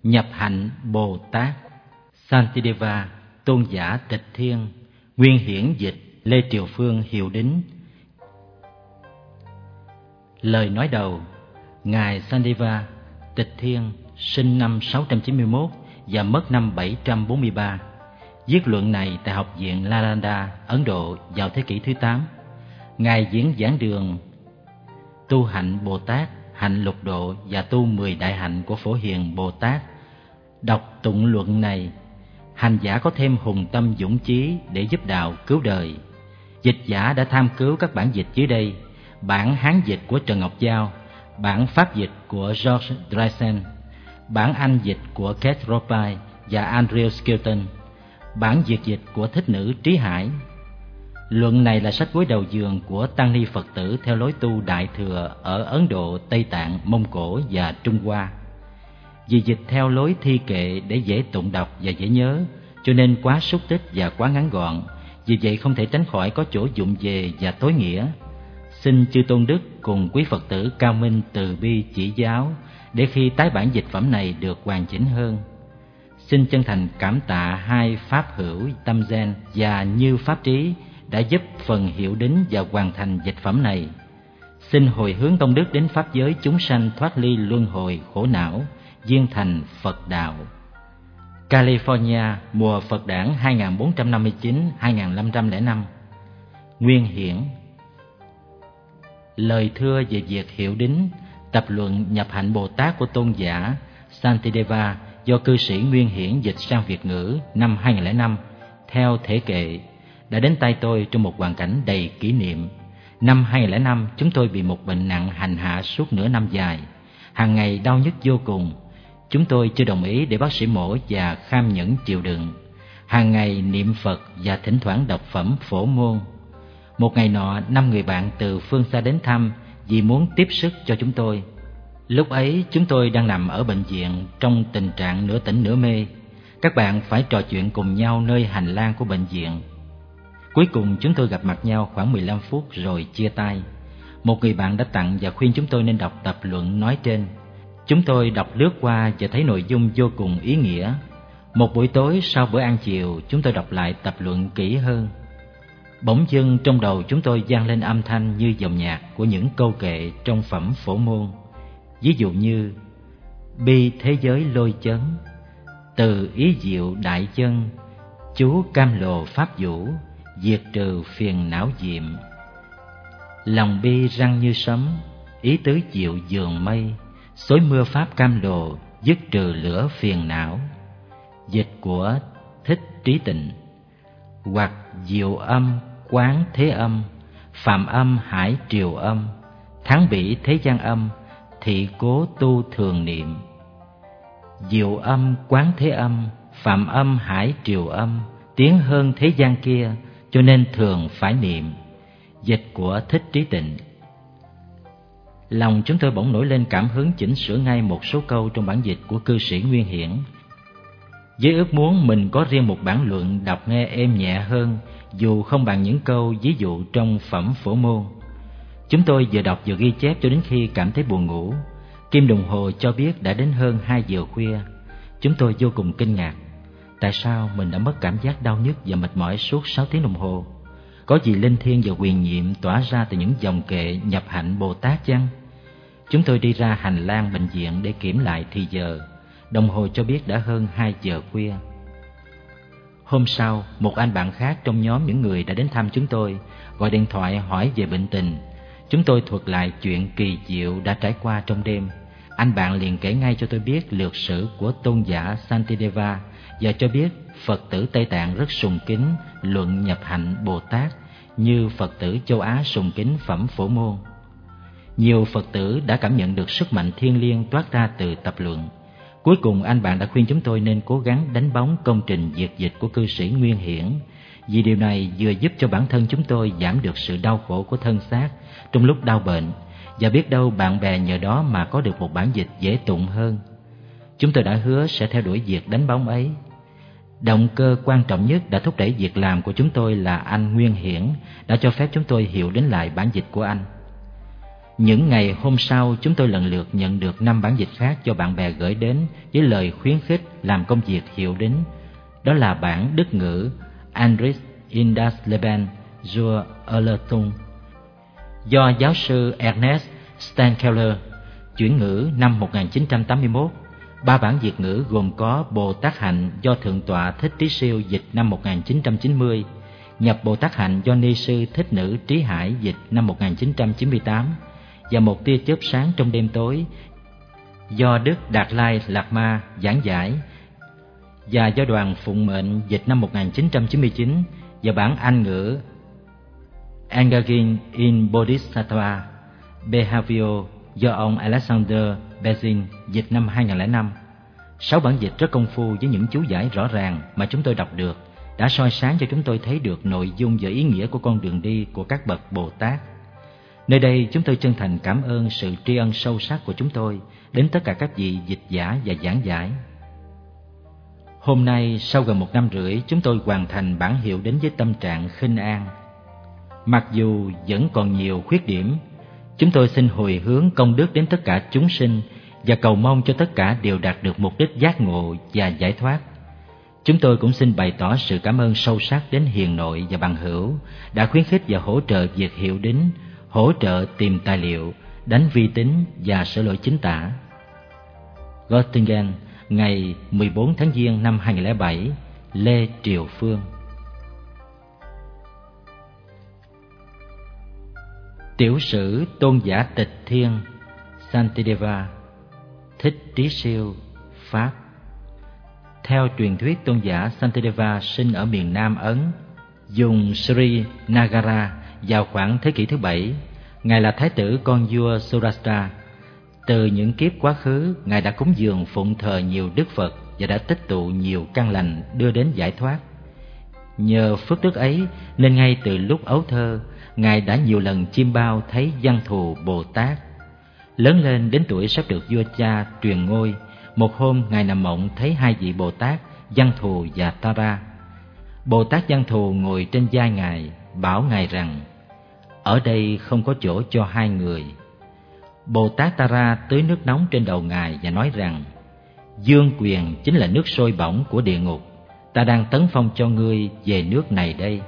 Nhập hạnh Bồ Tát. Santideva, tôn giả Tịch Thiên, nguyên hiển dịch Lê Triều Phương Hiệu Đính. Lời nói đầu. Ngài Santideva, Tịch Thiên, sinh năm 691 và mất năm 743. Viết luận này tại Học viện Nalanda, Ấn Độ vào thế kỷ thứ 8. Ngài diễn giảng đường tu hạnh Bồ Tát, hạnh lục độ và tu 10 đại hạnh của Phổ Hiền Bồ Tát. Đọc tụng luận này, hành giả có thêm hùng tâm dũng chí để giúp đạo cứu đời. Dịch giả đã tham cứu các bản dịch dưới đây: bản Hán dịch của Trần Ngọc Giao, bản Pháp dịch của George Dryden, bản Anh dịch của Keith Ropai và Andrew Skilton, bản Việt dịch của Thích Nữ Trí Hải. Luận này là sách gối đầu giường của tăng ni Phật tử theo lối tu Đại Thừa ở Ấn Độ, Tây Tạng, Mông Cổ và Trung Hoa. Vì dịch theo lối thi kệ để dễ tụng đọc và dễ nhớ, cho nên quá xúc tích và quá ngắn gọn, vì vậy không thể tránh khỏi có chỗ vụng về và tối nghĩa. Xin chư tôn đức cùng quý Phật tử cao minh từ bi chỉ giáo để khi tái bản dịch phẩm này được hoàn chỉnh hơn. Xin chân thành cảm tạ hai Pháp hữu Tâm Gen và Như Pháp Trí đã giúp phần hiệu đính và hoàn thành dịch phẩm này. Xin hồi hướng công đức đến pháp giới chúng sanh thoát ly luân hồi khổ não, viên thành Phật đạo. California, mùa Phật đản 2459-2505. Nguyên hiển. Lời thưa về việc hiệu đính tập luận nhập hạnh Bồ Tát của tôn giả Santideva do cư sĩ Nguyên Hiển dịch sang Việt ngữ năm 2005 theo thể kệ đã đến tay tôi trong một hoàn cảnh đầy kỷ niệm. Năm 2005, chúng tôi bị một bệnh nặng hành hạ suốt nửa năm dài, hàng ngày đau nhức vô cùng. Chúng tôi chưa đồng ý để bác sĩ mổ và kham nhẫn chịu đựng. Hàng ngày niệm Phật và thỉnh thoảng đọc phẩm Phổ Môn. Một ngày nọ, 5 người bạn từ phương xa đến thăm vì muốn tiếp sức cho chúng tôi. Lúc ấy, chúng tôi đang nằm ở bệnh viện trong tình trạng nửa tỉnh nửa mê. Các bạn phải trò chuyện cùng nhau nơi hành lang của bệnh viện. Cuối cùng chúng tôi gặp mặt nhau khoảng 15 phút rồi chia tay. Một người bạn đã tặng và khuyên chúng tôi nên đọc tập luận nói trên. Chúng tôi đọc lướt qua và thấy nội dung vô cùng ý nghĩa. Một buổi tối sau bữa ăn chiều, chúng tôi đọc lại tập luận kỹ hơn. Bỗng dưng trong đầu chúng tôi vang lên âm thanh như dòng nhạc của những câu kệ trong phẩm Phổ Môn. Ví dụ như: bi thế giới lôi chấn, từ ý diệu đại chân, chú cam lồ pháp vũ, diệt trừ phiền não diệm. Lòng bi răng như sấm, ý tứ diệu dường mây, xối mưa pháp cam lồ, dứt trừ lửa phiền não. Dịch của Thích Trí Tịnh. Hoặc diệu âm quán thế âm, phạm âm hải triều âm, thắng bỉ thế gian âm, thị cố tu thường niệm. Diệu âm quán thế âm, phạm âm hải triều âm, tiến hơn thế gian kia, cho nên thường phải niệm. Dịch của Thích Trí Tịnh. Lòng chúng tôi bỗng nổi lên cảm hứng chỉnh sửa ngay một số câu trong bản dịch của cư sĩ Nguyên Hiển, với ước muốn mình có riêng một bản luận đọc nghe êm nhẹ hơn, dù không bằng những câu ví dụ trong phẩm Phổ Môn. Chúng tôi vừa đọc vừa ghi chép cho đến khi cảm thấy buồn ngủ. Kim đồng hồ cho biết đã đến hơn 2 giờ khuya. Chúng tôi vô cùng kinh ngạc. Tại sao mình đã mất cảm giác đau nhức và mệt mỏi suốt 6 tiếng đồng hồ? Có gì linh thiêng và huyền nhiệm tỏa ra từ những dòng kệ nhập hạnh Bồ Tát chăng? Chúng tôi đi ra hành lang bệnh viện để kiểm lại thì giờ. Đồng hồ cho biết đã hơn 2 giờ khuya. Hôm sau, một anh bạn khác trong nhóm những người đã đến thăm chúng tôi gọi điện thoại hỏi về bệnh tình. Chúng tôi thuật lại chuyện kỳ diệu đã trải qua trong đêm. Anh bạn liền kể ngay cho tôi biết lược sử của tôn giả Santideva và cho biết Phật tử Tây Tạng rất sùng kính luận nhập hạnh Bồ Tát như Phật tử châu Á sùng kính phẩm Phổ Môn. Nhiều Phật tử đã cảm nhận được sức mạnh thiêng liêng toát ra từ tập luận. Cuối cùng anh bạn đã khuyên chúng tôi nên cố gắng đánh bóng công trình diệt dịch của cư sĩ Nguyên Hiển, vì điều này vừa giúp cho bản thân chúng tôi giảm được sự đau khổ của thân xác trong lúc đau bệnh, và biết đâu bạn bè nhờ đó mà có được một bản dịch dễ tụng hơn. Chúng tôi đã hứa sẽ theo đuổi việc đánh bóng ấy. Động cơ quan trọng nhất đã thúc đẩy việc làm của chúng tôi là anh Nguyên Hiển đã cho phép chúng tôi hiệu đến lại bản dịch của anh. Những ngày hôm sau, chúng tôi lần lượt nhận được 5 bản dịch khác do bạn bè gửi đến với lời khuyến khích làm công việc hiệu đính. Đó là bản Đức ngữ Andrich in das Leben zur Erlösung do giáo sư Ernest Steinkeller, chuyển ngữ năm 1981. 3 bản Việt ngữ gồm có Bồ Tát Hạnh do Thượng tọa Thích Trí Siêu dịch năm 1990, Nhập Bồ Tát Hạnh do Ni sư Thích Nữ Trí Hải dịch năm 1998 và Một tia chớp sáng trong đêm tối do Đức Đạt Lai Lạt Ma giảng giải và do Đoàn Phụng Mệnh dịch năm 1999 và bản Anh ngữ Engaging in Bodhisattva Behavior do ông Alexander Bezin dịch năm 2005. 6 bản dịch rất công phu với những chú giải rõ ràng mà chúng tôi đọc được đã soi sáng cho chúng tôi thấy được nội dung và ý nghĩa của con đường đi của các bậc Bồ Tát. Nơi đây chúng tôi chân thành cảm ơn sự tri ân sâu sắc của chúng tôi đến tất cả các vị dịch giả và giảng giải. Hôm nay, sau gần 1 năm rưỡi, chúng tôi hoàn thành bản hiệu đến với tâm trạng khinh an. Mặc dù vẫn còn nhiều khuyết điểm, chúng tôi xin hồi hướng công đức đến tất cả chúng sinh và cầu mong cho tất cả đều đạt được mục đích giác ngộ và giải thoát. Chúng tôi cũng xin bày tỏ sự cảm ơn sâu sắc đến hiền nội và bằng hữu đã khuyến khích và hỗ trợ việc hiệu đính, hỗ trợ tìm tài liệu, đánh vi tính và sửa lỗi chính tả. Göttingen, ngày 14 tháng Giêng năm 2007, Lê Triều Phương. Tiểu sử tôn giả Tịch Thiên, Santideva, Thích Trí Siêu, Pháp. Theo truyền thuyết, tôn giả Santideva sinh ở miền Nam Ấn, vùng Sri Nagara vào khoảng thế kỷ thứ 7. Ngài là thái tử con vua Surashtra. Từ những kiếp quá khứ, Ngài đã cúng dường phụng thờ nhiều đức Phật và đã tích tụ nhiều căn lành đưa đến giải thoát. Nhờ phước đức ấy nên ngay từ lúc ấu thơ, Ngài đã nhiều lần chiêm bao thấy Văn Thù Bồ Tát. Lớn lên đến tuổi sắp được vua cha truyền ngôi, một hôm Ngài nằm mộng thấy 2 vị Bồ Tát, Văn Thù và Tara. Bồ Tát Văn Thù ngồi trên vai Ngài, bảo Ngài rằng: ở đây không có chỗ cho 2 người. Bồ Tát Tara tưới nước nóng trên đầu Ngài và nói rằng: dương quyền chính là nước sôi bỏng của địa ngục, ta đang tấn phong cho ngươi về nước này đây.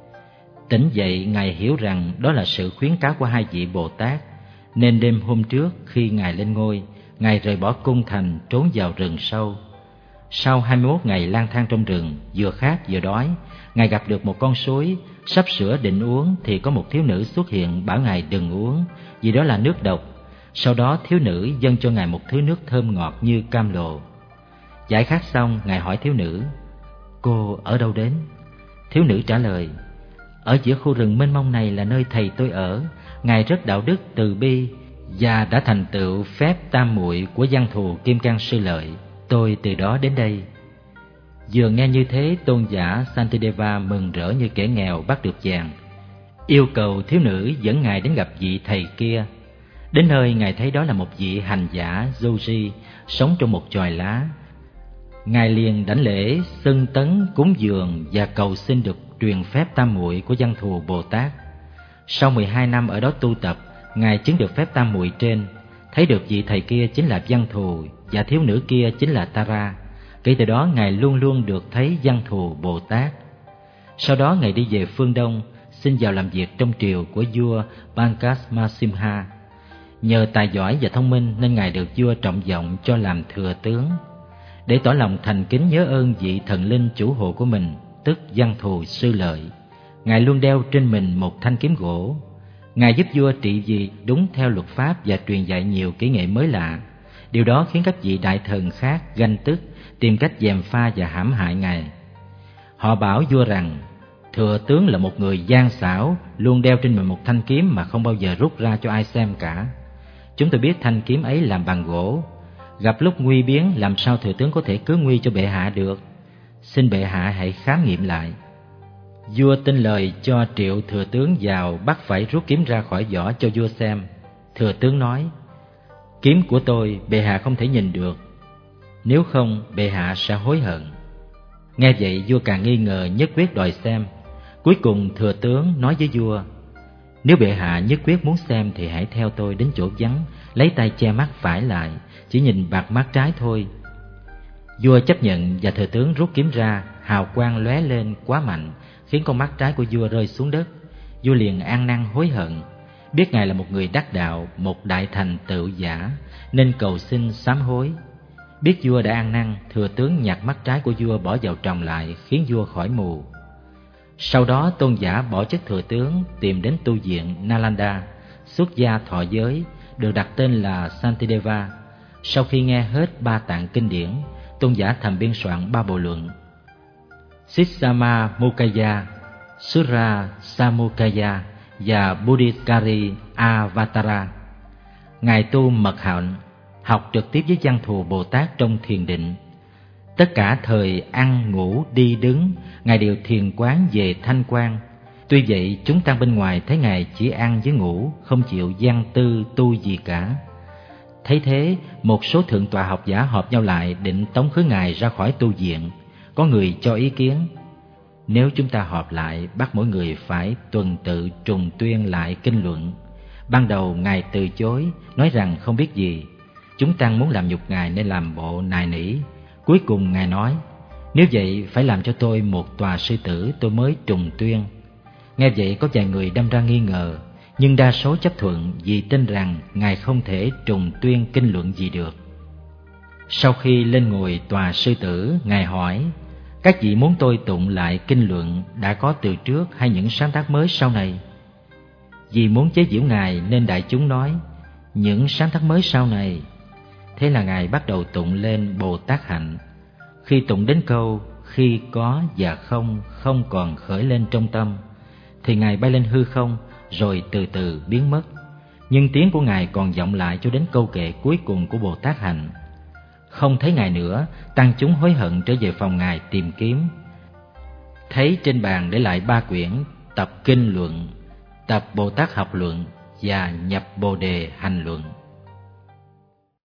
Tỉnh dậy, Ngài hiểu rằng đó là sự khuyến cáo của 2 vị Bồ Tát, nên đêm hôm trước khi Ngài lên ngôi, Ngài rời bỏ cung thành trốn vào rừng sâu. Sau 21 ngày lang thang trong rừng, vừa khát vừa đói, Ngài gặp được một con suối, sắp sửa định uống thì có một thiếu nữ xuất hiện bảo Ngài đừng uống, vì đó là nước độc. Sau đó thiếu nữ dâng cho Ngài một thứ nước thơm ngọt như cam lồ. Giải khát xong, Ngài hỏi thiếu nữ: cô ở đâu đến? Thiếu nữ trả lời: ở giữa khu rừng mênh mông này là nơi thầy tôi ở. Ngài rất đạo đức từ bi và đã thành tựu phép tam muội của Văn Thù Kim Cang Sư Lợi. Tôi từ đó đến đây. Vừa nghe như thế, tôn giả Santideva mừng rỡ như kẻ nghèo bắt được vàng, yêu cầu thiếu nữ dẫn Ngài đến gặp vị thầy kia. Đến nơi, Ngài thấy đó là một vị hành giả Yogi sống trong một chòi lá. Ngài liền đảnh lễ, xưng tấn, cúng dường và cầu xin được truyền phép tam muội của Văn Thù Bồ Tát. Sau 12 năm ở đó tu tập, Ngài chứng được phép tam muội trên, thấy được vị thầy kia chính là Văn Thù và thiếu nữ kia chính là Tara. Kể từ đó, Ngài luôn luôn được thấy Văn Thù Bồ Tát. Sau đó, Ngài đi về phương Đông, xin vào làm việc trong triều của vua Pankaj. Nhờ tài giỏi và thông minh nên Ngài được vua trọng vọng cho làm thừa tướng. Để tỏ lòng thành kính nhớ ơn vị thần linh chủ hộ của mình, tức Văn Thù Sư Lợi, Ngài luôn đeo trên mình một thanh kiếm gỗ. Ngài giúp vua trị vì đúng theo luật pháp và truyền dạy nhiều kỹ nghệ mới lạ. Điều đó khiến các vị đại thần khác ganh tức, tìm cách gièm pha và hãm hại Ngài. Họ bảo vua rằng thừa tướng là một người gian xảo, luôn đeo trên mình một thanh kiếm mà không bao giờ rút ra cho ai xem cả. Chúng tôi biết thanh kiếm ấy làm bằng gỗ. Gặp lúc nguy biến, làm sao thừa tướng có thể cứu nguy cho bệ hạ được? Xin bệ hạ hãy khám nghiệm lại. Vua tin lời cho triệu thừa tướng vào, bắt phải rút kiếm ra khỏi vỏ cho vua xem. Thừa tướng nói: kiếm của tôi bệ hạ không thể nhìn được, nếu không bệ hạ sẽ hối hận. Nghe vậy, vua càng nghi ngờ, nhất quyết đòi xem. Cuối cùng thừa tướng nói với vua: Nếu bệ hạ nhất quyết muốn xem thì hãy theo tôi đến chỗ vắng, lấy tay che mắt phải lại, chỉ nhìn bạc mắt trái thôi. Vua chấp nhận và thừa tướng rút kiếm ra, hào quang lóe lên quá mạnh, khiến con mắt trái của vua rơi xuống đất. Vua liền ăn năn hối hận, biết ngài là một người đắc đạo, một đại thành tựu giả, nên cầu xin sám hối. Biết vua đã ăn năn, thừa tướng nhặt mắt trái của vua bỏ vào tròng lại, khiến vua khỏi mù. Sau đó tôn giả bỏ chức thừa tướng, tìm đến tu viện Nalanda, xuất gia thọ giới, được đặt tên là Santideva. Sau khi nghe hết 3 tạng kinh điển, tôn giả thầm biên soạn 3 bộ luận: Sissama Mukaya, Sura Samukaya và Buddhikari Avatara. Ngài tu mật hạnh, học trực tiếp với Văn Thù Bồ Tát trong thiền định. Tất cả thời ăn, ngủ, đi, đứng, Ngài đều thiền quán về thanh quan. Tuy vậy, chúng tăng bên ngoài thấy Ngài chỉ ăn với ngủ, không chịu văn tư tu gì cả. Thấy thế, một số thượng tọa học giả họp nhau lại định tống khứ Ngài ra khỏi tu viện. Có người cho ý kiến: nếu chúng ta họp lại, bắt mỗi người phải tuần tự trùng tuyên lại kinh luận. Ban đầu Ngài từ chối, nói rằng không biết gì. Chúng tăng muốn làm nhục Ngài nên làm bộ nài nỉ. Cuối cùng Ngài nói: nếu vậy phải làm cho tôi một tòa sư tử tôi mới trùng tuyên. Nghe vậy có vài người đâm ra nghi ngờ, nhưng đa số chấp thuận vì tin rằng Ngài không thể trùng tuyên kinh luận gì được. Sau khi lên ngồi tòa sư tử, Ngài hỏi: các vị muốn tôi tụng lại kinh luận đã có từ trước hay những sáng tác mới sau này? Vì muốn chế giễu Ngài nên đại chúng nói: những sáng tác mới sau này. Thế là Ngài bắt đầu tụng lên Bồ Tát hạnh. Khi tụng đến câu khi có và không còn khởi lên trong tâm, thì Ngài bay lên hư không rồi từ từ biến mất. Nhưng tiếng của Ngài còn vọng lại cho đến câu kệ cuối cùng của Bồ Tát hạnh. Không thấy Ngài nữa, tăng chúng hối hận trở về phòng Ngài tìm kiếm. Thấy trên bàn để lại 3 quyển: tập kinh luận, tập Bồ Tát học luận và nhập Bồ đề hành luận.